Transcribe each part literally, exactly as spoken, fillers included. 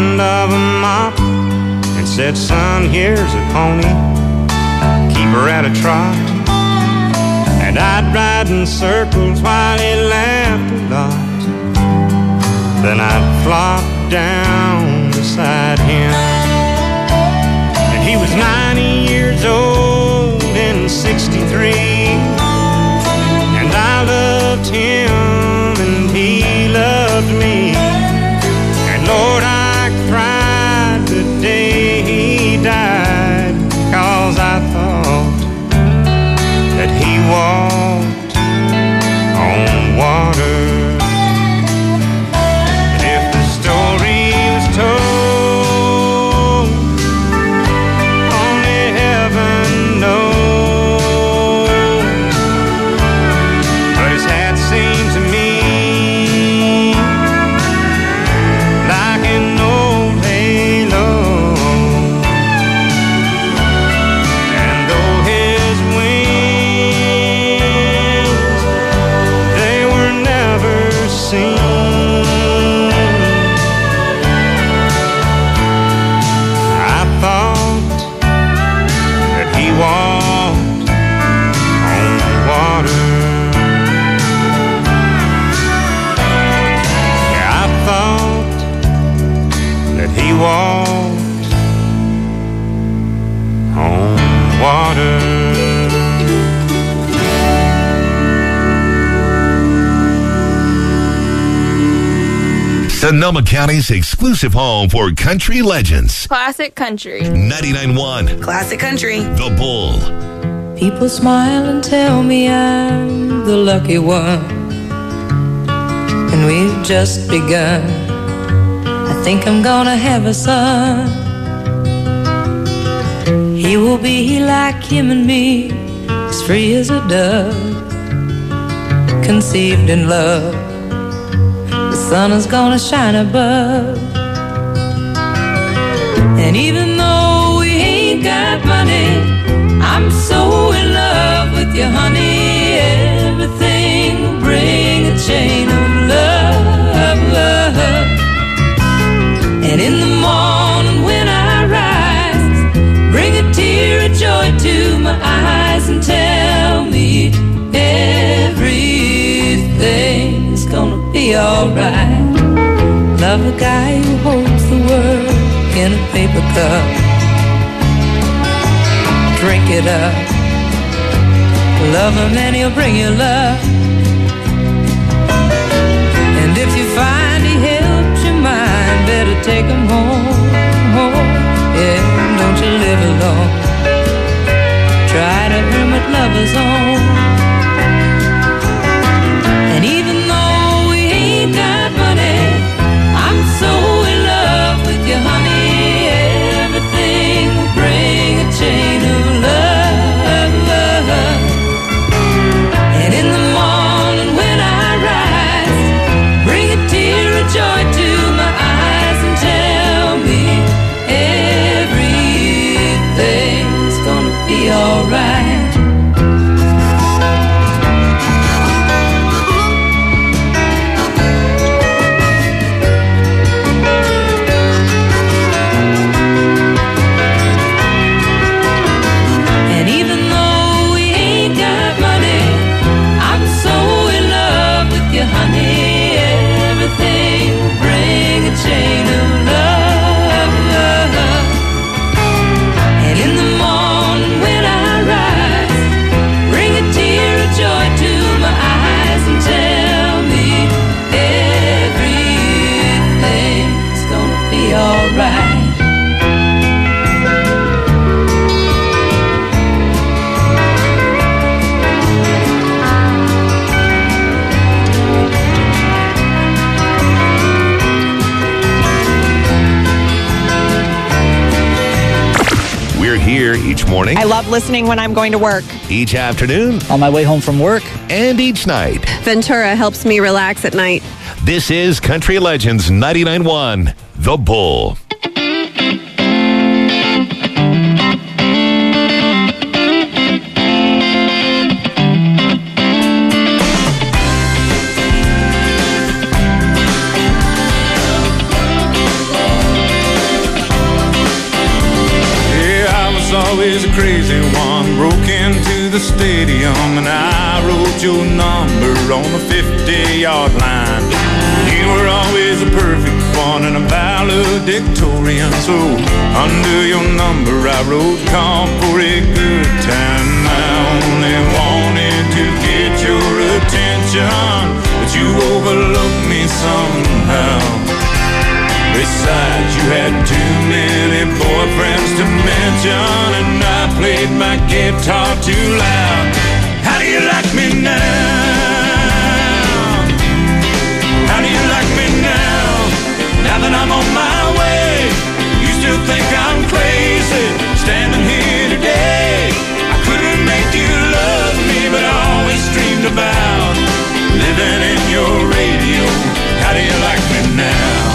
end of a mop and said, son, here's a pony, keep her at a trot. And I'd ride in circles while he laughed a lot. Then I'd flop down beside him. And he was ninety years old in sixty-three. And I loved him and he loved me. And Lord, I cried the day he died, 'cause I thought that he walked on water. And if the story was told, only heaven knows. But his hat seemed to me like an old halo. And though his wings, they were never seen, I thought that he walked on water. Yeah, I thought that he walked on water. Sonoma County's exclusive home for country legends. Classic country. ninety-nine point one Classic country. The Bull. People smile and tell me I'm the lucky one, and we've just begun. I think I'm gonna have a son. He will be like him and me, as free as a dove, conceived in love. The sun is gonna shine above. And even though we ain't got money, I'm so in love with you, honey. Everything will bring a chain of love, love. And in the morning when I rise, bring a tear of joy to my eyes and tell me everything's gonna be alright. Love a guy who holds the world in a paper cup. Drink it up. Love him and he'll bring you love. And if you find he helps your mind, better take him home, home. Yeah, don't you live alone. Try to earn what love is on. And even though we ain't got money, I'm so in love with you, honey. Everything will bring a chain of love, love. And in the morning when I rise, bring a tear of joy to my eyes and tell me everything's gonna be alright. And even though we ain't got money, I'm so in love with you, honey. Everything will bring a chain of love, love. And in the morning when I rise, bring a tear of joy to my eyes and tell me everything's gonna be alright. We're here each morning, I love listening when I'm going to work. each afternoon, On my way home from work. and each night. Ventura helps me relax at night. This is Country Legends ninety-nine point one The Bull. always a crazy one. Broke into the stadium and I wrote your number on the fifty-yard line. You were always a perfect one and a valedictorian. So under your number I wrote, call for a good time. I only wanted to get your attention, but you overlooked me somehow. Besides, you had too many boyfriends to mention, and I played my guitar too loud. How do you like me now? How do you like me now? Now that I'm on my way, you still think I'm crazy, standing here today. I couldn't make you love me, but I always dreamed about living in your radio. How do you like me now?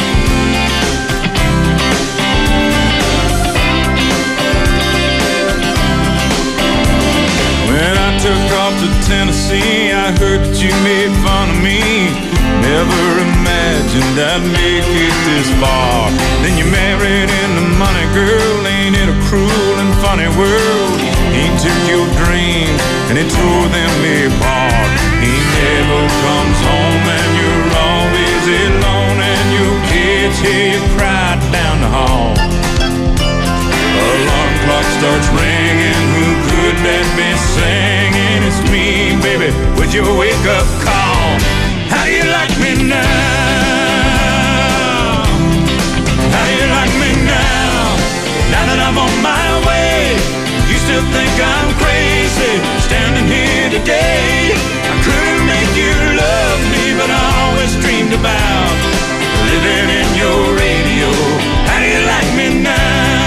When I took off to Tennessee, I heard that you made fun of me. Never imagined I'd make it this far. Then you married into money, girl. Ain't it a cruel and funny world? He took your dreams and he tore them apart. He never comes home and you're always alone, and your kids hear you cry down the hall. Alarm clock starts ringing, who could that be singing? It's me, baby, with your wake-up call. How do you like me now? How do you like me now? Now that I'm on my way, you still think I'm crazy, standing here today. I couldn't make you love me, but I always dreamed about living in your radio. How do you like me now?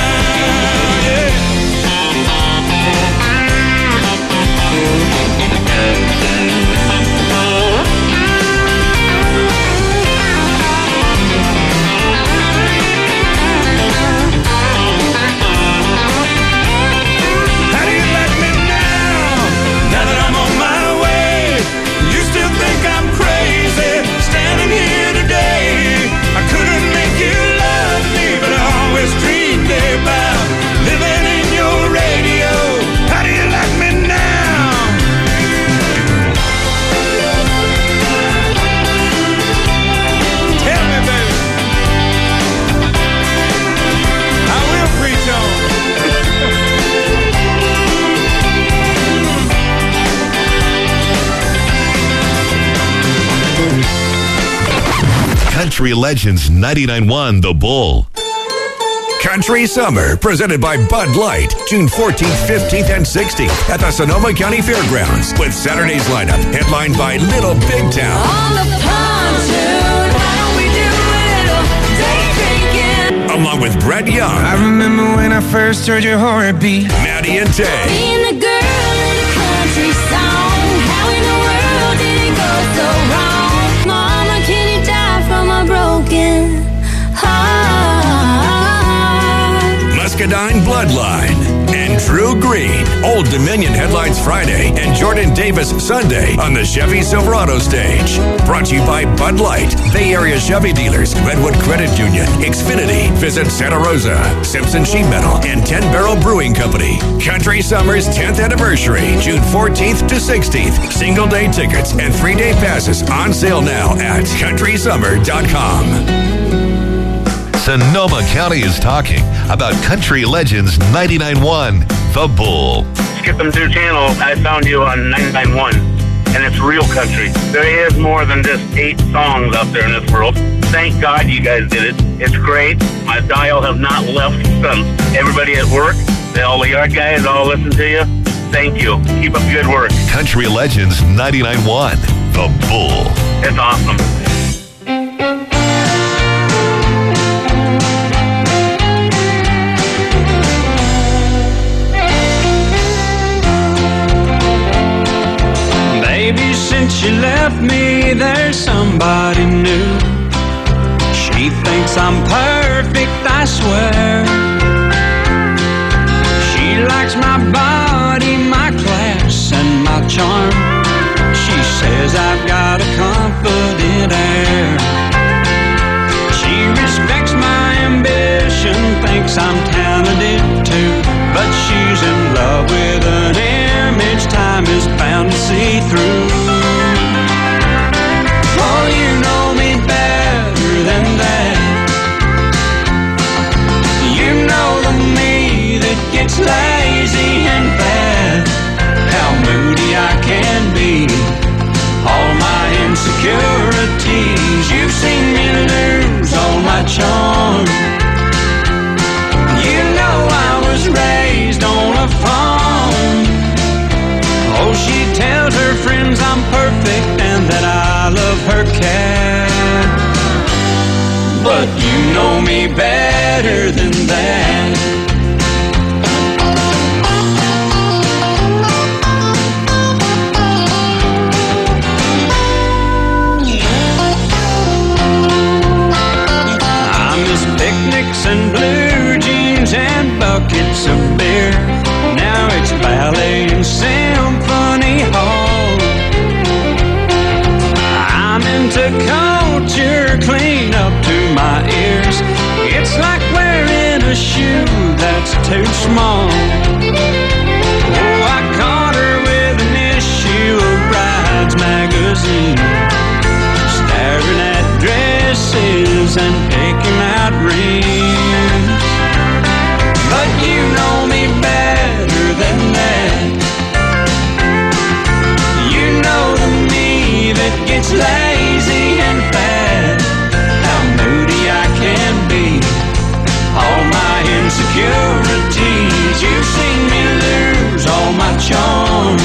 Country Legends ninety-nine point one The Bull. Country Summer, presented by Bud Light, June fourteenth, fifteenth, and sixteenth at the Sonoma County Fairgrounds, with Saturday's lineup headlined by Little Big Town. On the pontoon, why don't we do a little day drinking? Along with Brett Young. I remember when I first heard your heartbeat. Maddie and Tay. Being the girl in a country song, how in the world did it go so wrong? Mama, can you die from a broken heart? Muscadine Bloodline. And Drew Green. Old Dominion headlines Friday and Jordan Davis Sunday on the Chevy Silverado stage. Brought to you by Bud Light, Bay Area Chevy dealers, Redwood Credit Union, Xfinity, Visit Santa Rosa, Simpson Sheet Metal, and ten Barrel Brewing Company. Country Summer's tenth anniversary, June fourteenth to sixteenth. Single day tickets and three day passes on sale now at country summer dot com. Sonoma County is talking about Country Legends ninety-nine point one The Bull. Skip them through channel. I found you on ninety-nine point one, and it's real country. There is more than just eight songs out there in this world. Thank God you guys did it. It's great. My dial have not left since. Everybody at work, all the yard guys all listen to you. Thank you. Keep up good work. Country Legends ninety-nine point one The Bull. It's awesome. Baby, since you left me, there's somebody new. She thinks I'm perfect, I swear. She likes my body, my class, and my charm. She says I've got a confident air. She respects my ambition, thinks I'm talented too. gets lazy and bad, how moody I can be. All my insecurities, you've seen me lose all my charm. You know I was raised on a farm. Oh, she tells her friends I'm perfect and that I love her cat. But you know me better than that. I miss picnics and blue jeans and buckets of beer. Now it's ballet and symphony hall. I'm into culture clean up to my ears. It's like wearing a shoe that's too small. Oh, I caught her with an issue of Brides magazine, staring at dresses and picking out rings. But you know me better than that. You know the me that gets lazy and bad, how moody I can be. All my insecurities, you've seen me lose all my charm.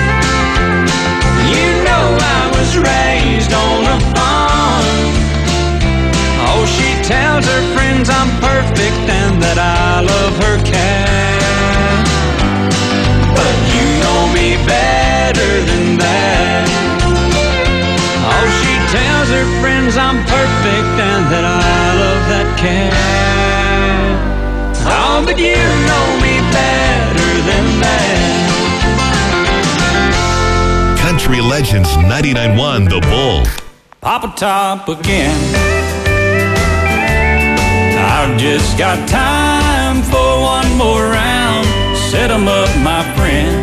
You know I was raised on a farm. Oh, she tells her friends I'm perfect and that I love her cat. But you know me better than that. Oh, she tells her friends I'm perfect and that I love that cat. Oh, but you know me better than that. Country Legends ninety-nine point one The Bull. Papa Top again. I've just got time for one more round. Set 'em up, my friend.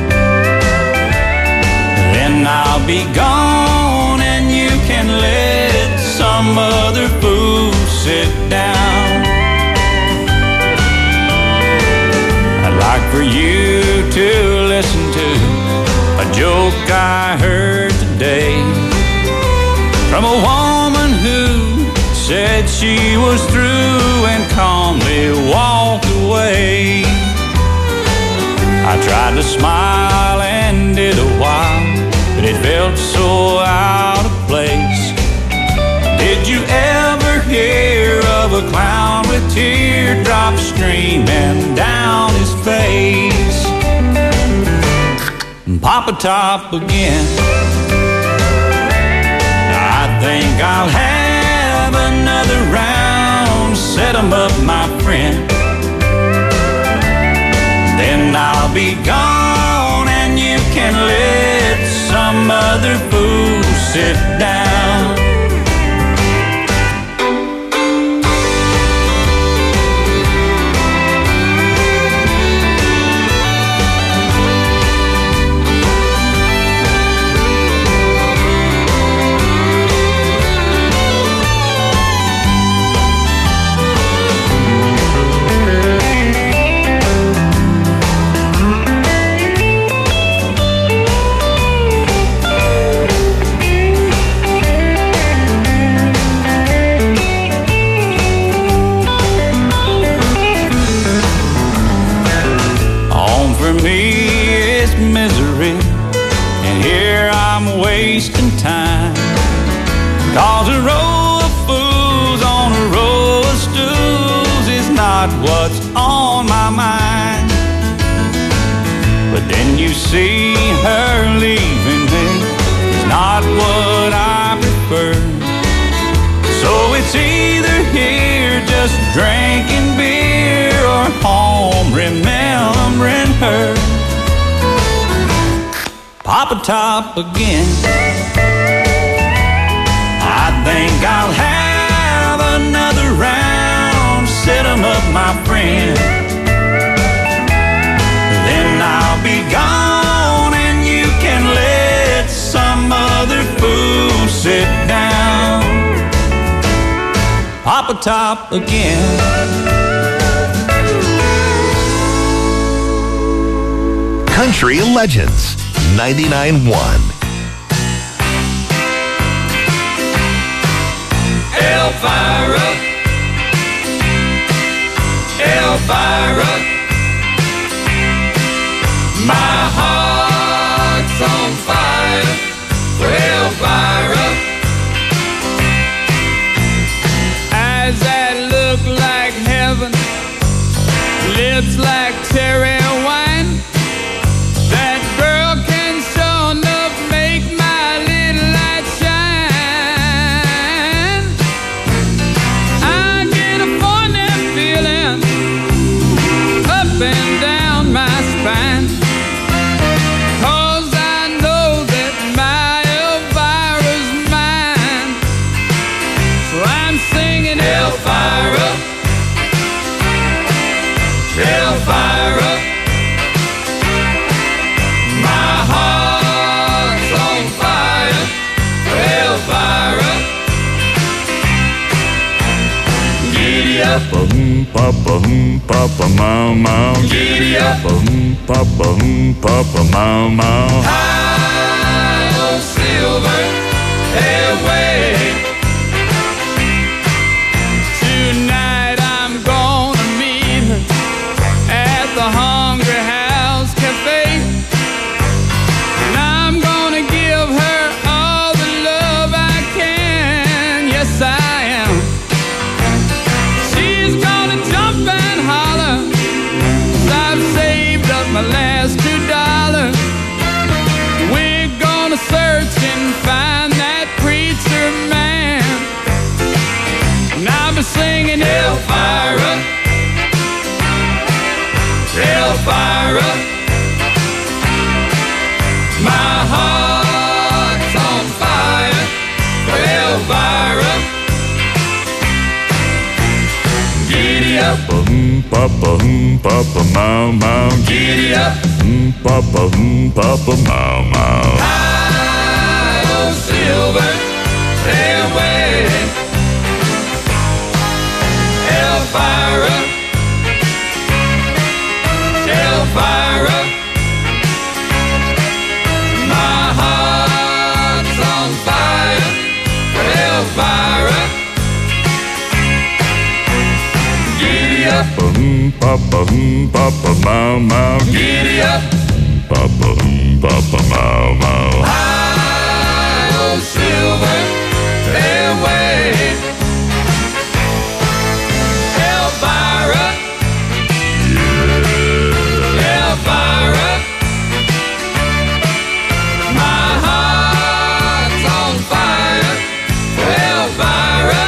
Then I'll be gone and you can let some other fool sit down. I'd like for you to listen to a joke I heard today from a woman who said she was through and calmly walked away. I tried to smile and did a while, but it felt so out of place. Did you ever hear of a clown with teardrops streaming down his face? Papa Top again. I think I'll have another round. Set 'em up, my friend. Then I'll be gone and you can let some other fool sit down. Time. Cause a row of fools on a row of stools is not what's on my mind. But then you see her leaving me is not what I prefer. So it's either here just drinking beer or home remembering her. Papa Top again. I think I'll have another round. Set 'em up, my friend. Then I'll be gone and you can let some other fool sit down. Papa Top again. Country Legends ninety-nine point one. Elvira, Elvira, my heart's on fire for Elvira. Eyes that look like heaven, lips like cherry wine. That girl can sure enough make my little light shine. I get a funny feeling up and down my spine, 'cause I know that my Elvira's mine. So I'm singing Elvira, Elvira, my heart's on fire for Elvira. Giddy up, Ba-hum, ba-ba-hum, ba-ba-mow-mow. giddy up, Ba-hum, ba-ba-hum, ba-ba-mow-mow. high on silver airway. Tonight I'm gonna meet her at the Hungry House Cafe, and I'm gonna give her all the love I can. Yes, I am. She's gonna jump and holler, 'cause I've saved up my last two dollars. We're gonna search and find that preacher man, and I'll be singing Elvira, Elvira, my heart's on fire for Elvira. Giddy up, Ba-hum, ba-ba-hum, ba-ba-mow-mow. giddy up, Hum, ba-ba-hum, ba-ba-mow-mow. high on silver airway. Elvira, Elvira, my heart's on fire for Elvira. Giddy up, Ba-hum, ba-ba-hum, ba-ba-mow-mow. giddy up, Ba-ba-hum, ba-ba-mow-mow. high on silver airway. Elvira, Elvira, my heart's on fire for Elvira.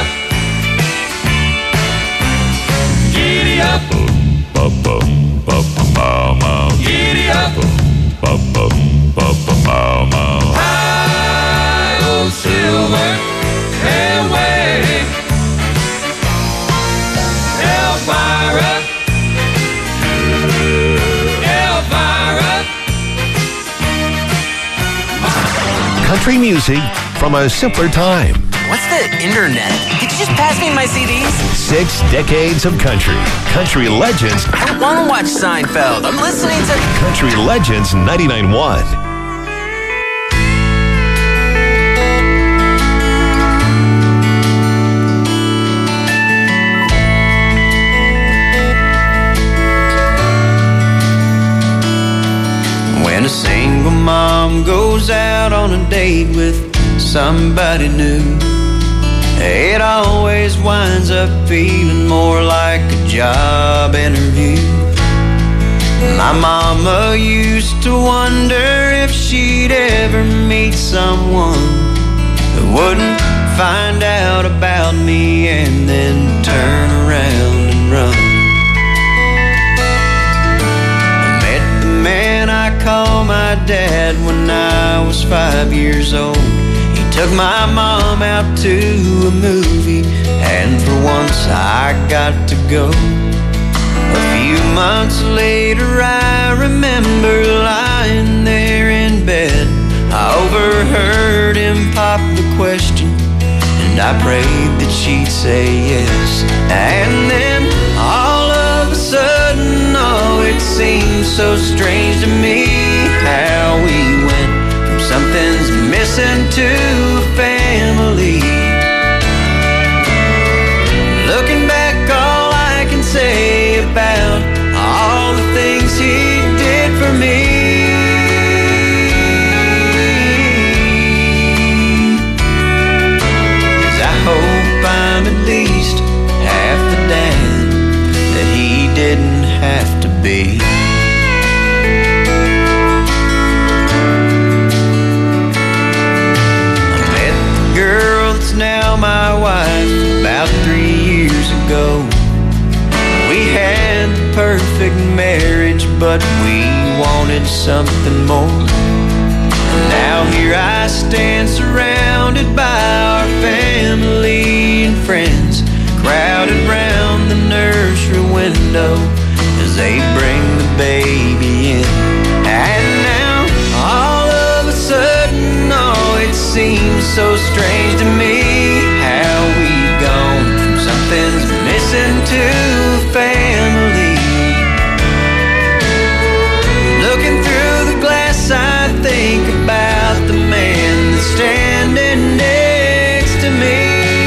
Giddy up, Ba-ba-hum, ba-ba-mow-mow. giddy up, Ba-ba-hum, ba-ba-mow-mow. high on silver airway. Elvira, Elvira. Country music from a simpler time. What's the internet? Could you just pass me my C Ds? Six decades of country. Country Legends. I don't want to watch Seinfeld. I'm listening to Country Legends ninety-nine point one. When a single mom goes out on a date with somebody new, it always winds up feeling more like a job interview. My mama used to wonder if she'd ever meet someone who wouldn't find out about me and then turn around and run. I met the man I call my dad when I was five years old. He took my mom out to a movie, and for once I got to go. A few months later I remember lying there in bed. I overheard him pop the question, and I prayed that she'd say yes. And then all of a sudden, oh, it seemed so strange to me how we went from something's missing to a family. Looking back, all I can say about all the things he did for me is I hope I'm at least half the dad that he didn't have to be. I met the girl that's now my wife about three years ago. We had the perfect marriage, but we wanted something more. And now here I stand surrounded by our family and friends, crowded round the nursery window as they bring the baby in. And now, all of a sudden, oh, it seems so strange to me how we've gone from something's missing to family. Looking through the glass, I think about the man that's standing next to me.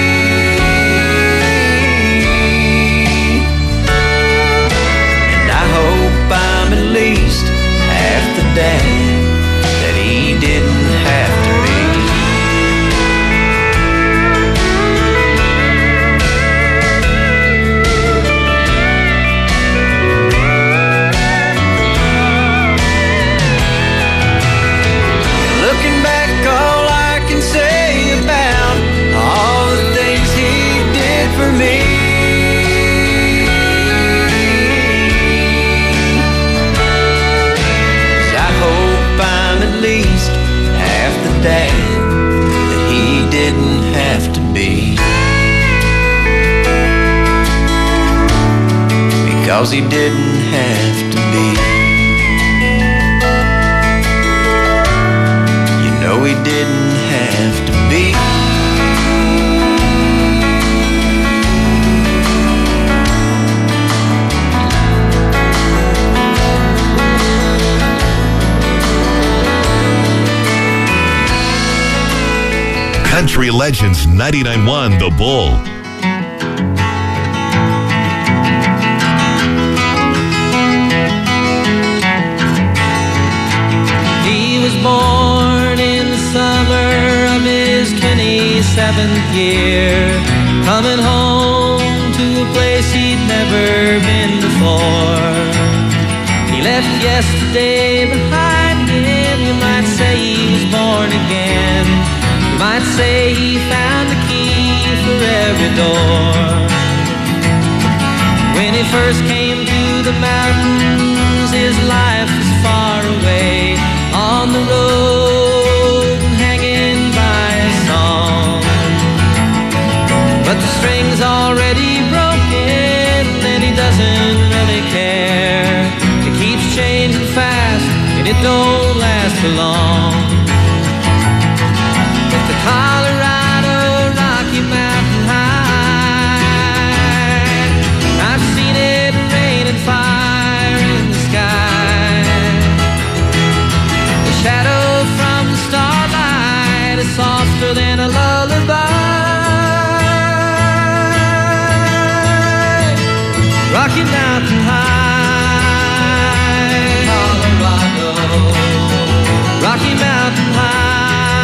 I'm at least half the dad that he didn't have to be. Looking back, all I can say about all the things he did for me dad that he didn't have to be, because he didn't have to be. You know he didn't have to be. Country Legends ninety-nine point one The Bull. He was born in the summer of his twenty-seventh year, coming home to a place he'd never been before. He left yesterday behind him. You might say he was born again. You might say he found the key for every door. When he first came to the mountains, his life was far away, on the road and hanging by a song. But the string's already broken and he doesn't really care. It keeps changing fast and it don't last for long. Colorado, Rocky Mountain High, I've seen it rain and fire in the sky. The shadow from the starlight is softer than a lullaby. Rocky Mountain High, Colorado, Rocky Mountain High,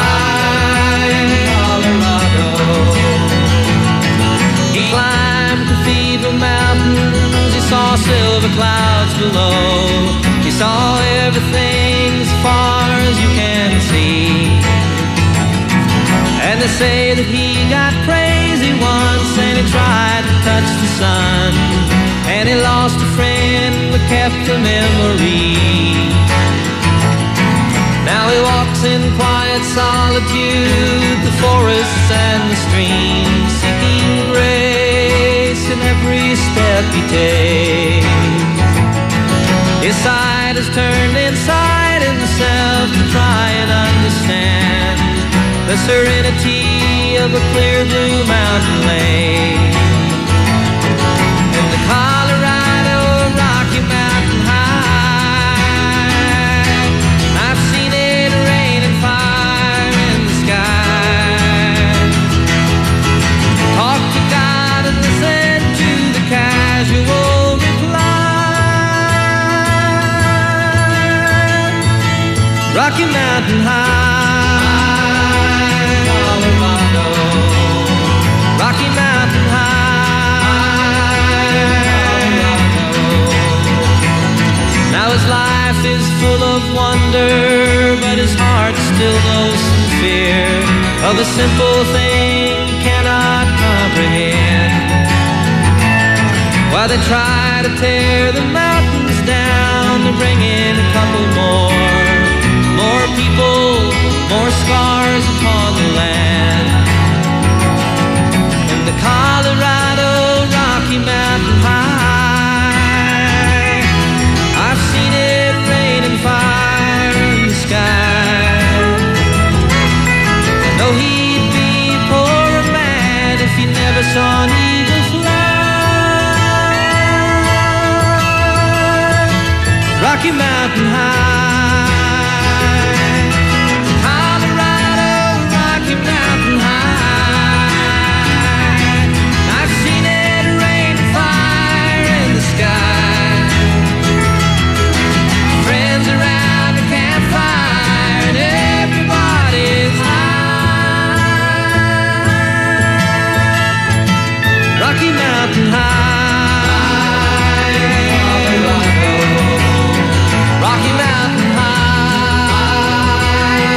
he climbed Cathedral Mountains, he saw silver clouds below. He saw everything as far as you can see. And they say that he got crazy once and he tried to touch the sun, and he lost a friend but kept the memory. Now he walks in quiet solitude, the forests and the streams, seeking grace in every step he takes. His side is turned inside himself to try and understand the serenity of a clear blue mountain lake. And the Colorado Rocky Mountain High, I Rocky Mountain High, Colorado. Rocky Mountain High, Colorado. Now his life is full of wonder, but his heart still knows some fear of a simple thing he cannot comprehend. While they try to tear the mountains down to bring in a couple more, more people, more scars upon the land. In the Colorado Rocky Mountain High, I've seen it rain and fire in the sky. I know he'd be a poorer man if he never saw an eagle fly. Rocky Mountain High, Colorado, Rocky Mountain High. I've seen it rain and fire in the sky. Friends around the campfire and everybody's high. Rocky Mountain High. Rocky Mountain High,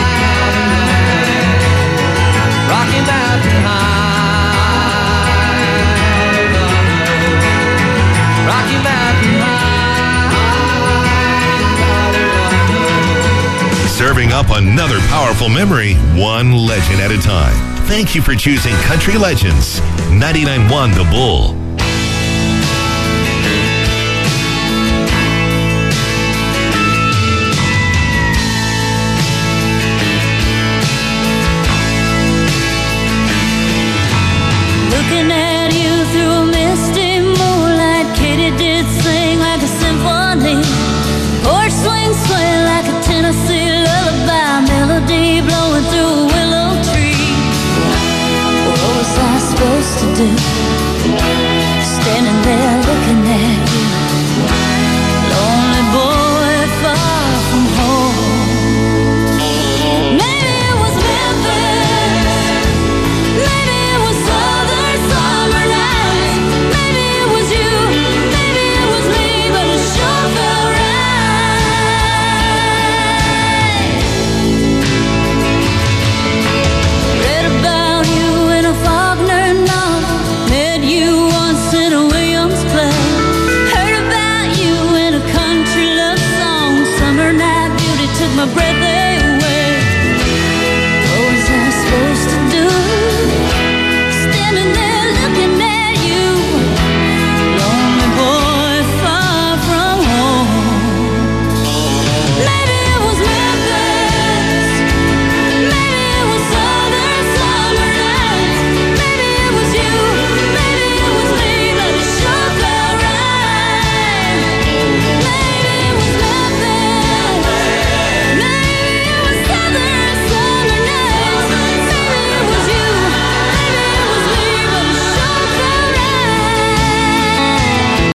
Rocky Mountain High, Rocky Mountain High. Serving up another powerful memory, one legend at a time. Thank you for choosing Country Legends, ninety-nine point one The Bull.